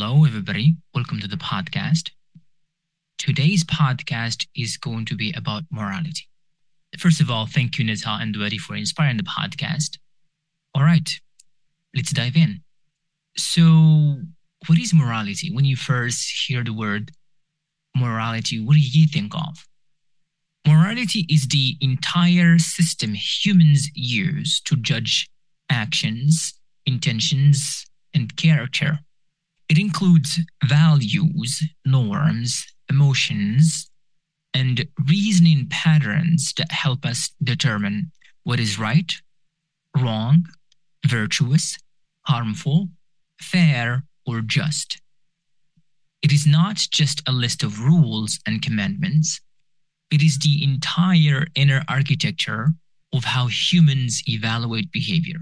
Hello, everybody. Welcome to the podcast. Today's podcast is going to be about morality. First of all, thank you, Nita and Dwadi, for inspiring the podcast. All right, let's dive in. So, what is morality? When you first hear the word morality, what do you think of? Morality is the entire system humans use to judge actions, intentions, and character. It includes values, norms, emotions, and reasoning patterns that help us determine what is right, wrong, virtuous, harmful, fair, or just. It is not just a list of rules and commandments, it is the entire inner architecture of how humans evaluate behavior.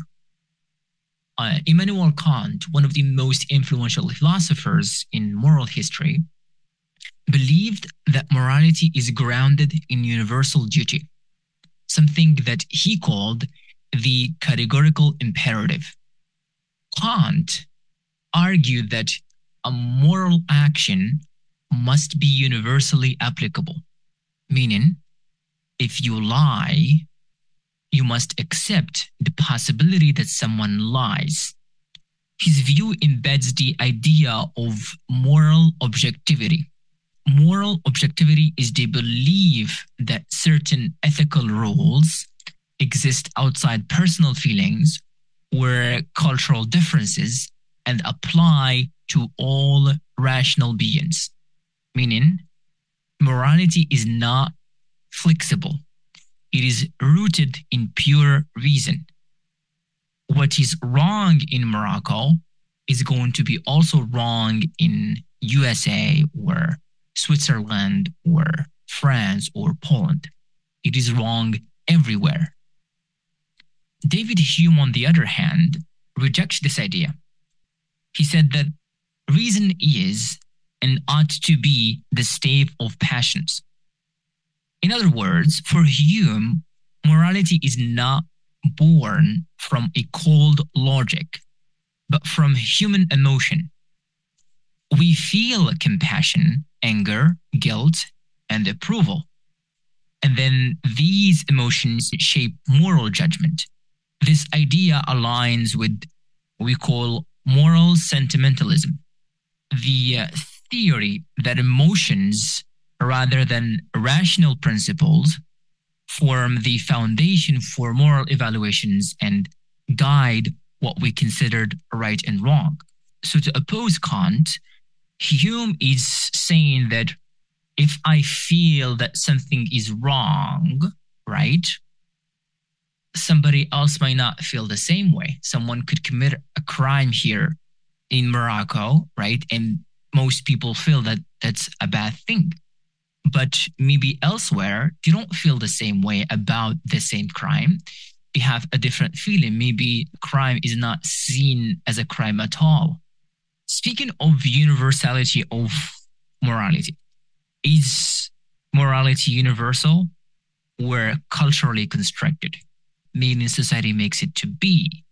Immanuel Kant, one of the most influential philosophers in moral history, believed that morality is grounded in universal duty, something that he called the categorical imperative. Kant argued that a moral action must be universally applicable, meaning, if you lie, you must accept the possibility that someone lies. His view embeds the idea of moral objectivity. Moral objectivity is the belief that certain ethical rules exist outside personal feelings or cultural differences and apply to all rational beings. Meaning, morality is not flexible. It is rooted in pure reason. What is wrong in Morocco is going to be also wrong in USA or Switzerland or France or Poland. It is wrong everywhere. David Hume, on the other hand, rejects this idea. He said that reason is and ought to be the stave of passions. In other words, for Hume, morality is not born from a cold logic, but from human emotion. We feel compassion, anger, guilt, and approval. And then these emotions shape moral judgment. This idea aligns with what we call moral sentimentalism, the theory that emotions rather than rational principles form the foundation for moral evaluations and guide what we considered right and wrong. So to oppose Kant, Hume is saying that if I feel that something is wrong, right, somebody else might not feel the same way. Someone could commit a crime here in Morocco, right? And most people feel that that's a bad thing. But maybe elsewhere, they don't feel the same way about the same crime. They have a different feeling. Maybe crime is not seen as a crime at all. Speaking of universality of morality, is morality universal or culturally constructed, meaning society makes it to be?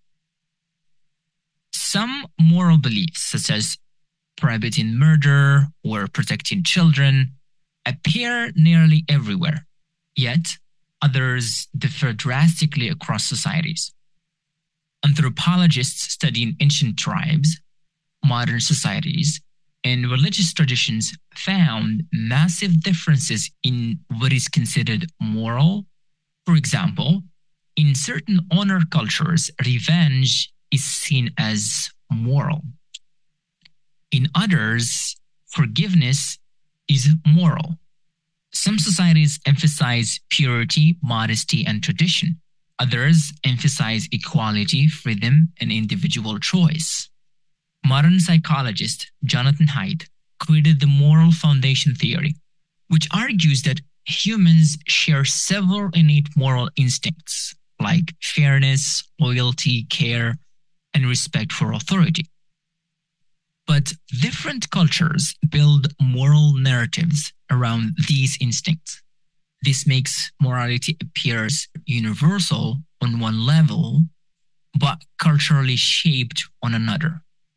Some moral beliefs, such as prohibiting murder or protecting children, appear nearly everywhere, yet others differ drastically across societies. Anthropologists studying ancient tribes, modern societies, and religious traditions found massive differences in what is considered moral. For example, in certain honor cultures, revenge is seen as moral. In others, forgiveness is moral. Some societies emphasize purity, modesty, and tradition. Others emphasize equality, freedom, and individual choice. Modern psychologist Jonathan Haidt created the moral foundation theory, which argues that humans share several innate moral instincts like fairness, loyalty, care, and respect for authority. But different cultures build moral narratives around these instincts. This makes morality appear universal on one level, but culturally shaped on another.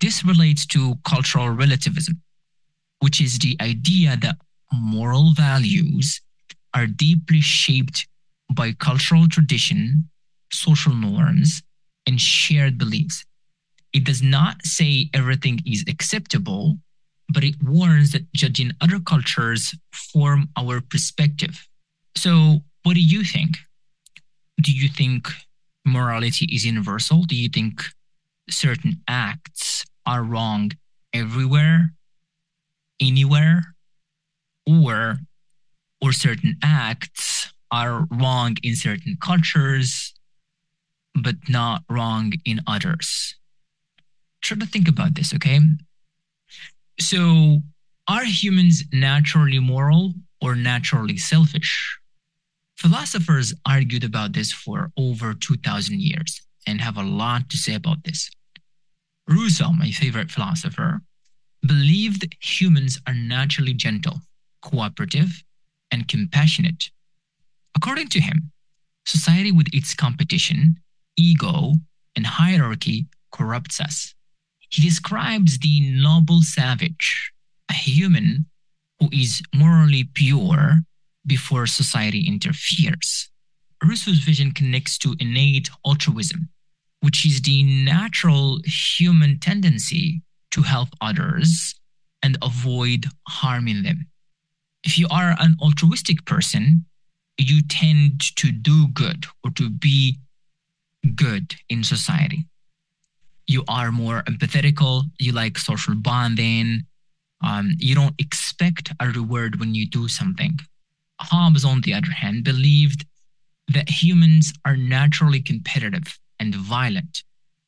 This relates to cultural relativism, which is the idea that moral values are deeply shaped by cultural tradition, social norms, and shared beliefs. It does not say everything is acceptable, but it warns that judging other cultures form our perspective. So, what do you think? Do you think morality is universal? Do you think certain acts are wrong everywhere, anywhere, or certain acts are wrong in certain cultures but not wrong in others? Try to think about this, okay? So, are humans naturally moral or naturally selfish? Philosophers argued about this for over 2,000 years and have a lot to say about this. Rousseau, my favorite philosopher, believed humans are naturally gentle, cooperative, and compassionate. According to him, society with its competition, ego, and hierarchy corrupts us. He describes the noble savage, a human who is morally pure before society interferes. Rousseau's vision connects to innate altruism, which is the natural human tendency to help others and avoid harming them. If you are an altruistic person, you tend to do good or to be good in society. You are more empathetical, you like social bonding, you don't expect a reward when you do something. Hobbes, on the other hand, believed that humans are naturally competitive and violent.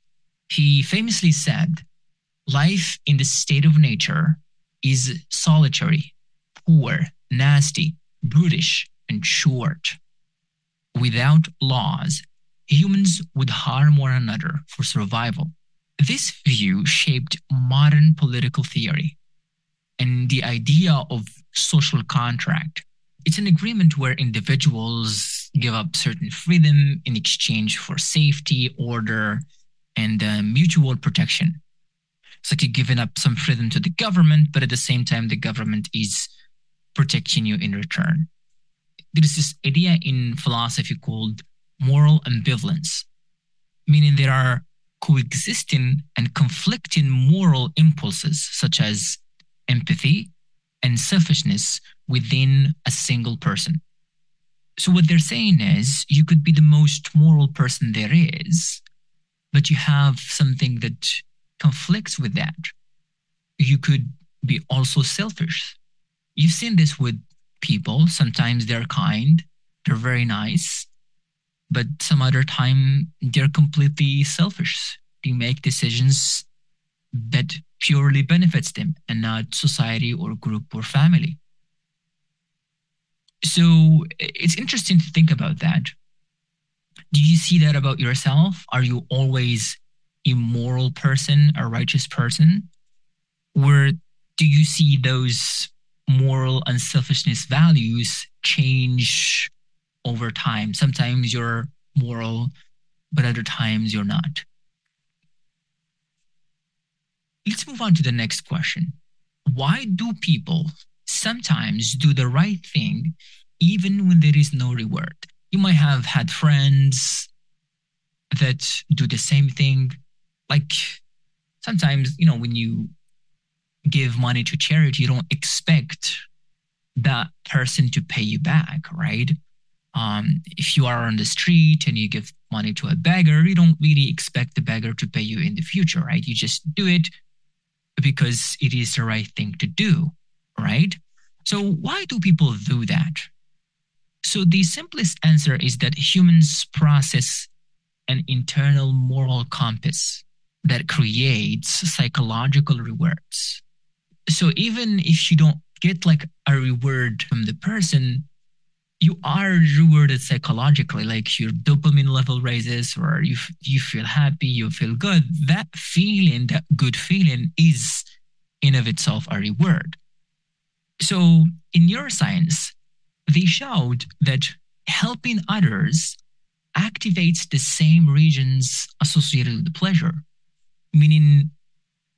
He famously said, "Life in the state of nature is solitary, poor, nasty, brutish, and short. Without laws, humans would harm one another for survival." This view shaped modern political theory and the idea of social contract. It's an agreement where individuals give up certain freedom in exchange for safety, order, and mutual protection. It's like you're giving up some freedom to the government, but at the same time, the government is protecting you in return. There is this idea in philosophy called moral ambivalence, meaning there are coexisting and conflicting moral impulses such as empathy and selfishness within a single person. So, what they're saying is you could be the most moral person there is, but you have something that conflicts with that. You could be also selfish. You've seen this with people. Sometimes they're kind, they're very nice, but some other time they're completely selfish. They make decisions that purely benefits them and not society or group or family. So it's interesting to think about that. Do you see that about yourself? Are you always a moral person, a righteous person? Or do you see those moral unselfishness values change over time? Sometimes you're moral, but other times you're not. Let's move on to the next question. Why do people sometimes do the right thing even when there is no reward? You might have had friends that do the same thing. Like sometimes, when you give money to charity, you don't expect that person to pay you back, right? If you are on the street and you give money to a beggar, you don't really expect the beggar to pay you in the future, right? You just do it because it is the right thing to do, right? So why do people do that? So the simplest answer is that humans process an internal moral compass that creates psychological rewards. So even if you don't get like a reward from the person, you are rewarded psychologically, like your dopamine level raises, or you feel happy, you feel good. That feeling, that good feeling, is in of itself a reward. So in neuroscience, they showed that helping others activates the same regions associated with pleasure, meaning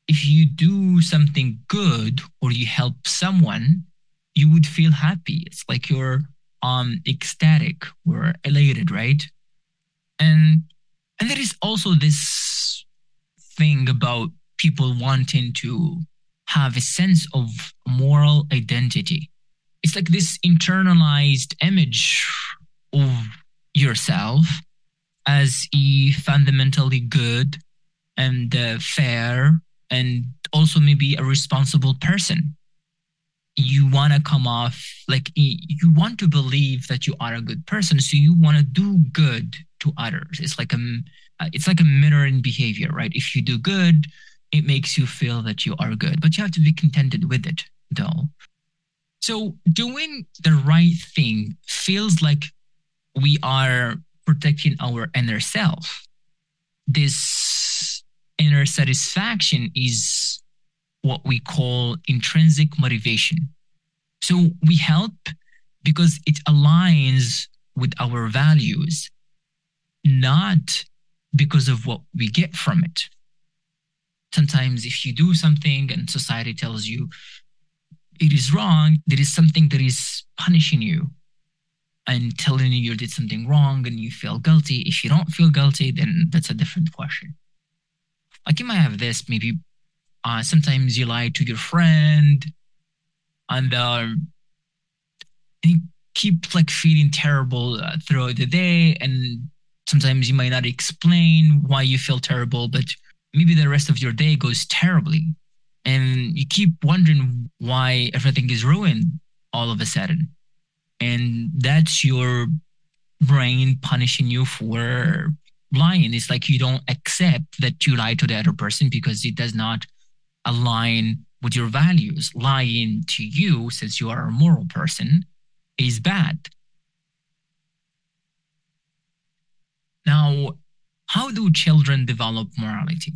if you do something good or you help someone, you would feel happy. It's like you're ecstatic or elated, right? And and there is also this thing about people wanting to have a sense of moral identity. It's like this internalized image of yourself as a fundamentally good and fair and also maybe a responsible person. You want to come off like you want to believe that you are a good person, so you want to do good to others. It's like a mirroring behavior, right? If you do good, it makes you feel that you are good, but you have to be contented with it, though. So doing the right thing feels like we are protecting our inner self. This inner satisfaction is what we call intrinsic motivation. So we help because it aligns with our values, not because of what we get from it. Sometimes, if you do something and society tells you it is wrong, there is something that is punishing you and telling you did something wrong and you feel guilty. If you don't feel guilty, then that's a different question. Like you might have this, maybe sometimes you lie to your friend and you keep like feeling terrible throughout the day, and sometimes you might not explain why you feel terrible, but maybe the rest of your day goes terribly, and you keep wondering why everything is ruined all of a sudden, and that's your brain punishing you for lying. It's like you don't accept that you lied to the other person because it does not align with your values. Lying to you, since you are a moral person, is bad. Now, how do children develop morality?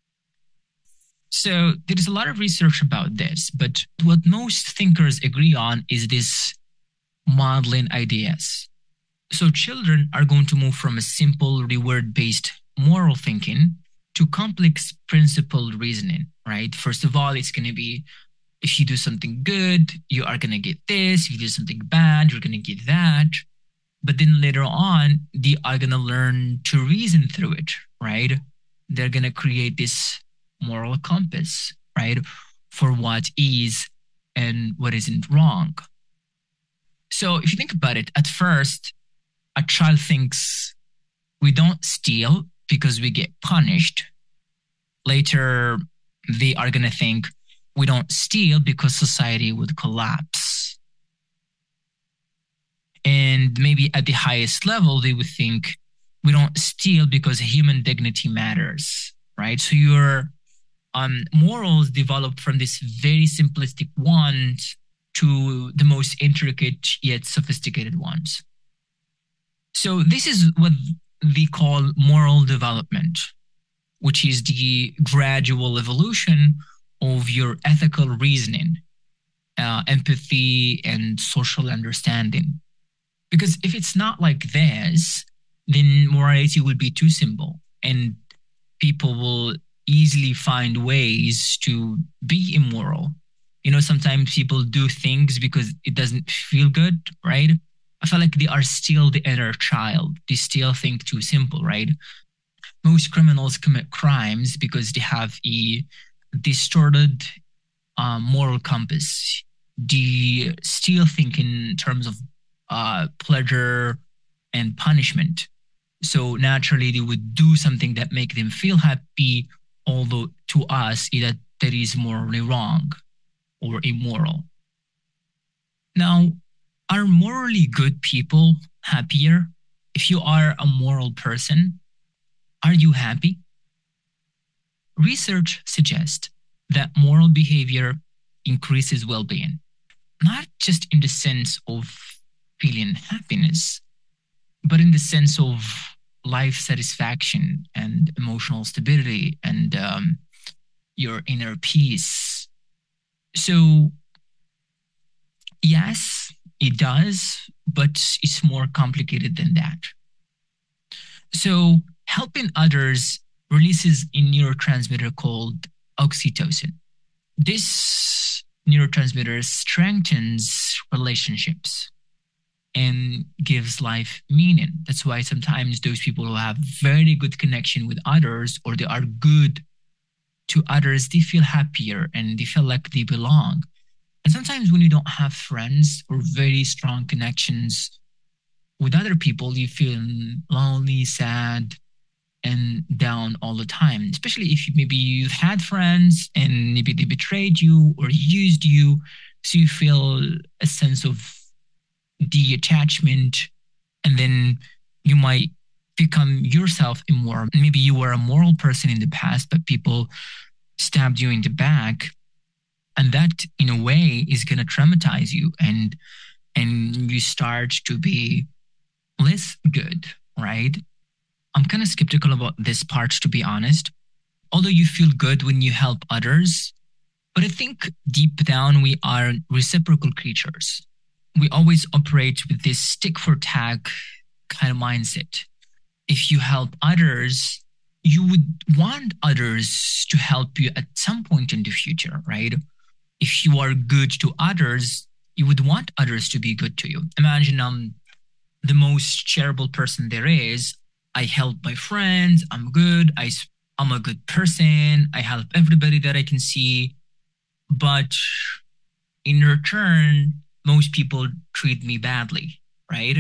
So there is a lot of research about this, but what most thinkers agree on is this modeling ideas. So children are going to move from a simple reward-based moral thinking to complex principled reasoning, right? First of all, it's going to be if you do something good, you are going to get this. If you do something bad, you're going to get that. But then later on, they are going to learn to reason through it, right? They're going to create this moral compass, right? For what is and what isn't wrong. So if you think about it, at first, a child thinks we don't steal because we get punished. Later, they are going to think we don't steal because society would collapse. And maybe at the highest level, they would think we don't steal because human dignity matters, right? So your morals develop from this very simplistic ones to the most intricate yet sophisticated ones. So this is what they call moral development, which is the gradual evolution of your ethical reasoning, empathy, and social understanding. Because if it's not like this, then morality would be too simple and people will easily find ways to be immoral. You know, sometimes people do things because it doesn't feel good, right? I feel like they are still the inner child. They still think too simple, right? Most criminals commit crimes because they have a distorted moral compass. They still think in terms of pleasure and punishment. So naturally, they would do something that make them feel happy, although to us, that is morally wrong or immoral. Now, are morally good people happier? If you are a moral person, are you happy? Research suggests that moral behavior increases well-being, not just in the sense of feeling happiness, but in the sense of life satisfaction and emotional stability and your inner peace. So, yes, it does, but it's more complicated than that. So, helping others releases a neurotransmitter called oxytocin. This neurotransmitter strengthens relationships and gives life meaning. That's why sometimes those people who have very good connection with others, or they are good to others, they feel happier and they feel like they belong. And sometimes when you don't have friends or very strong connections with other people, you feel lonely, sad, and down all the time, especially if maybe you've had friends and maybe they betrayed you or used you. So you feel a sense of detachment, and then you might become yourself immoral. Maybe you were a moral person in the past, but people stabbed you in the back. And that in a way is going to traumatize you, and you start to be less good, right? I'm kind of skeptical about this part, to be honest. Although you feel good when you help others, but I think deep down we are reciprocal creatures. We always operate with this stick for tag kind of mindset. If you help others, you would want others to help you at some point in the future, right? If you are good to others, you would want others to be good to you. Imagine the most charitable person there is. I help my friends. I'm good. I'm a good person. I help everybody that I can see. But in return, most people treat me badly, right?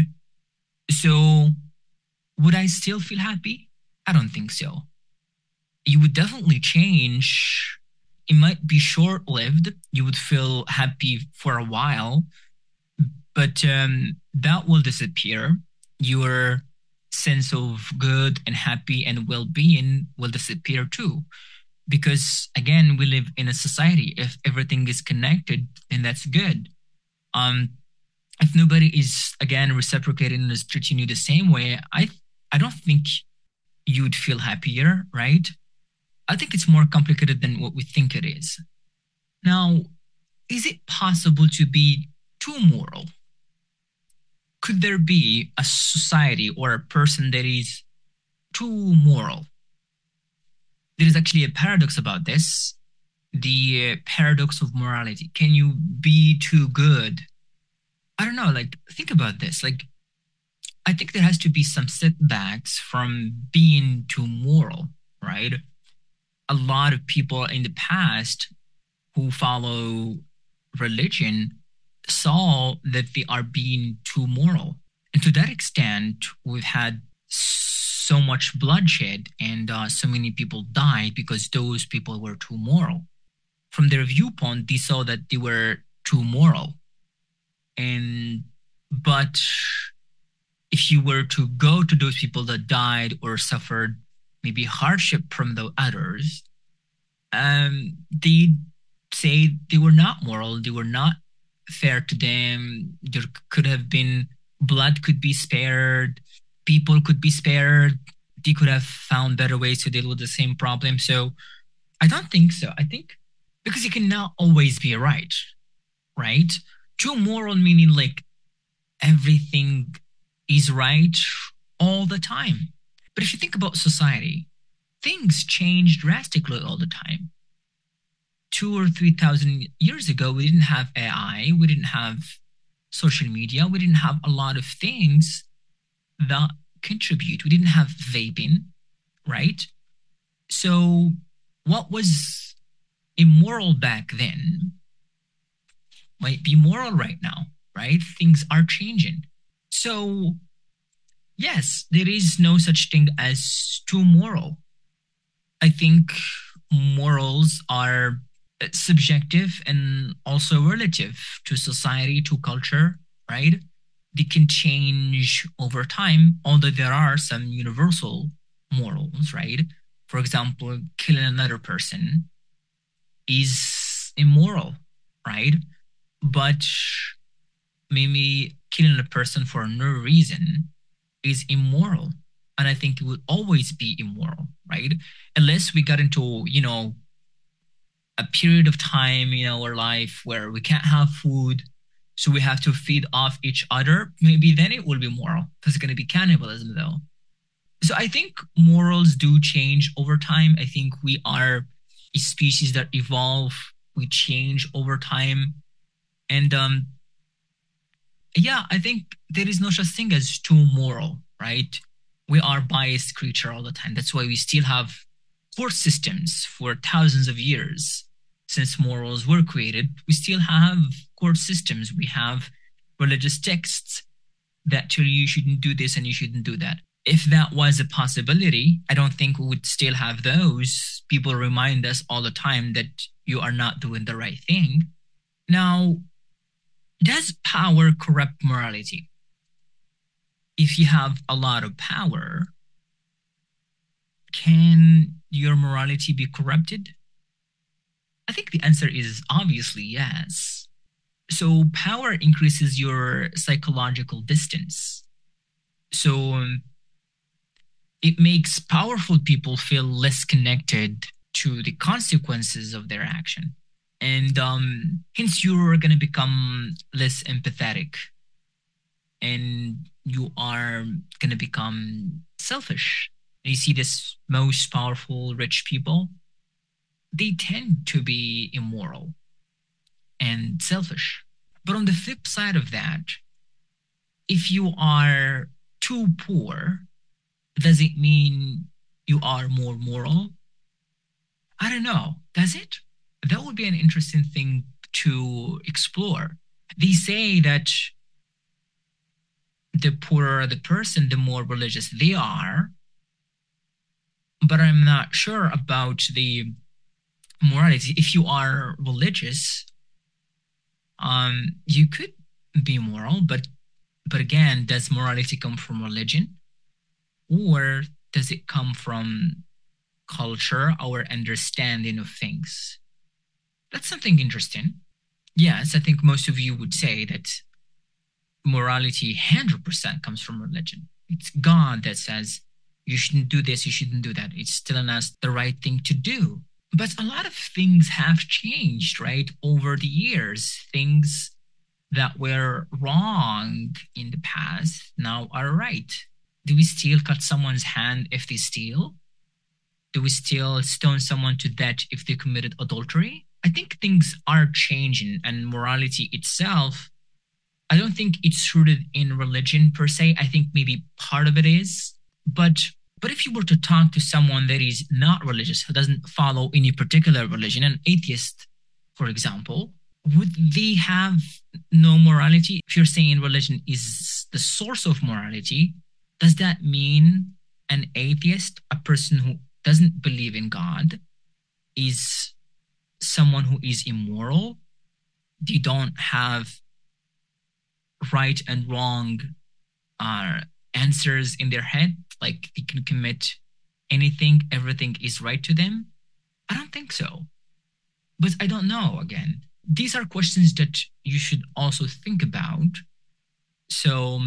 So would I still feel happy? I don't think so. You would definitely change. It might be short lived. You would feel happy for a while, but that will disappear. Your sense of good and happy and well-being will disappear too, because again, we live in a society. If everything is connected, then that's good. um if nobody is again reciprocating and is treating you the same way, I don't think you would feel happier, right? I think it's more complicated than what we think it is. Now, is it possible to be too moral? Could there be a society or a person that is too moral? There is actually a paradox about this, the paradox of morality. Can you be too good? I don't know, like, think about this. Like, I think there has to be some setbacks from being too moral, right? A lot of people in the past who follow religion saw that they are being too moral. And to that extent, we've had so much bloodshed, and so many people died because those people were too moral. From their viewpoint, they saw that they were too moral. And but if you were to go to those people that died or suffered maybe hardship from the others, they say they were not moral, they were not fair to them. There could have been blood could be spared, people could be spared, they could have found better ways to deal with the same problem. So I don't think so. I think because you cannot always be right, right? True moral meaning like everything is right all the time. But if you think about society, things change drastically all the time. 2 or 3 thousand years ago, we didn't have AI, we didn't have social media, we didn't have a lot of things that contribute. We didn't have vaping, right? So, what was immoral back then might be moral right now, right? Things are changing. So, yes, there is no such thing as too moral. I think morals are subjective and also relative to society, to culture, right? They can change over time, although there are some universal morals, right? For example, killing another person is immoral, right? But maybe killing a person for no reason is immoral. And I think it will always be immoral, right? Unless we got into, a period of time in our life where we can't have food, so we have to feed off each other, maybe then it will be moral because it's going to be cannibalism, though. So I think morals do change over time. I think we are a species that evolve, we change over time. And yeah, I think there is no such thing as too moral, right? We are biased creature all the time. That's why we still have court systems for thousands of years. Since morals were created, we still have court systems. We have religious texts that tell you shouldn't do this and you shouldn't do that. If that was a possibility, I don't think we would still have those. People remind us all the time that you are not doing the right thing. Now, does power corrupt morality? If you have a lot of power, can your morality be corrupted? I think the answer is obviously yes. So, power increases your psychological distance. So, it makes powerful people feel less connected to the consequences of their action. And hence, you're going to become less empathetic and you are going to become selfish. You see this most powerful rich people, they tend to be immoral and selfish. But on the flip side of that, if you are too poor, does it mean you are more moral? I don't know. Does it? That would be an interesting thing to explore. They say that the poorer the person, the more religious they are. But I'm not sure about the morality. If you are religious, you could be moral, but again, does morality come from religion? Or does it come from culture, our understanding of things? That's something interesting. Yes, I think most of you would say that morality 100% comes from religion. It's God that says, you shouldn't do this, you shouldn't do that. It's telling us the right thing to do. But a lot of things have changed, right? Over the years, things that were wrong in the past now are right. Do we still cut someone's hand if they steal? Do we still stone someone to death if they committed adultery? I think things are changing, and morality itself, I don't think it's rooted in religion per se. I think maybe part of it is. But if you were to talk to someone that is not religious, who doesn't follow any particular religion, an atheist, for example, would they have no morality? If you're saying religion is the source of morality, does that mean an atheist, a person who doesn't believe in God, is someone who is immoral? They don't have right and wrong answers in their head, like they can commit anything, everything is right to them? I don't think so. But I don't know, again. These are questions that you should also think about. So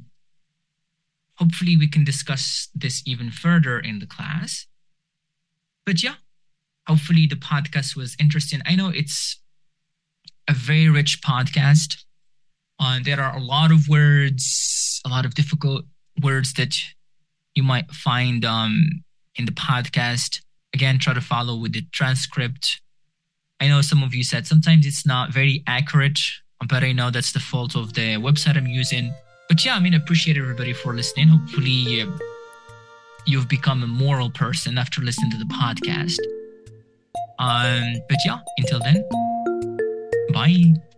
hopefully we can discuss this even further in the class. But yeah, hopefully the podcast was interesting. I know it's a very rich podcast. There are a lot of words, a lot of difficult words that you might find in the podcast. Again, try to follow with the transcript. I know some of you said sometimes it's not very accurate, but I know that's the fault of the website I'm using. But yeah, I appreciate everybody for listening. Hopefully you've become a moral person after listening to the podcast. But yeah, until then, bye.